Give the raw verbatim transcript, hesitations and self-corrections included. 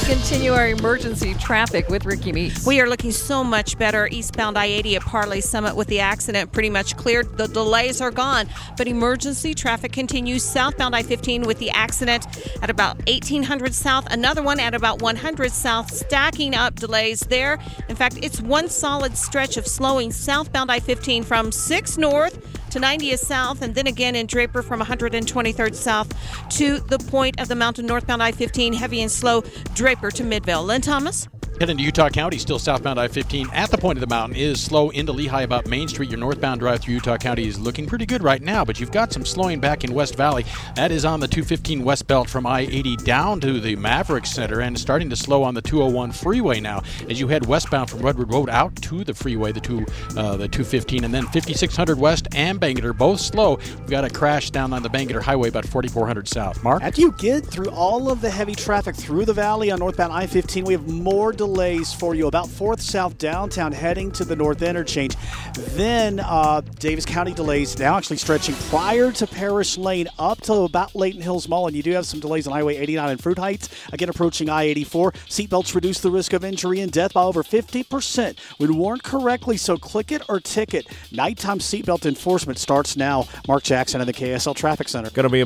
continue our emergency traffic with Ricky Meeks. We are looking so much better. Eastbound I eighty at Parley Summit with the accident pretty much cleared. The delays are gone, but emergency traffic continues. Southbound I fifteen with the accident at about eighteen hundred south. Another one at about one hundred south, stacking up delays there. In fact, it's one solid stretch of slowing southbound I fifteen from six north to ninetieth south, and then again in Draper from one hundred twenty-third south to the point of the mountain. Northbound I fifteen, heavy and slow, Draper to Midvale. Lynn Thomas? Heading to Utah County, still southbound I fifteen at the point of the mountain is slow into Lehigh about Main Street. Your northbound drive through Utah County is looking pretty good right now, but you've got some slowing back in West Valley. That is on the two fifteen West Belt from I eighty down to the Maverick Center, and starting to slow on the two oh one freeway now as you head westbound from Redwood Road out to the freeway, the two, uh, the two fifteen, and then fifty-six hundred West and Bangerter, both slow. We've got a crash down on the Bangerter Highway about forty-four hundred south. Mark? After you get through all of the heavy traffic through the valley on northbound I fifteen, we have more delays for you about fourth south downtown heading to the north interchange. Then uh, Davis County delays now actually stretching prior to Parish Lane up to about Layton Hills Mall, and you do have some delays on Highway eighty-nine and Fruit Heights. Again, approaching I eighty-four. Seatbelts reduce the risk of injury and death by over fifty percent. When warned correctly, so click it or ticket. Nighttime seatbelt enforcement starts now. Mark Jackson in the K S L Traffic Center. Going to be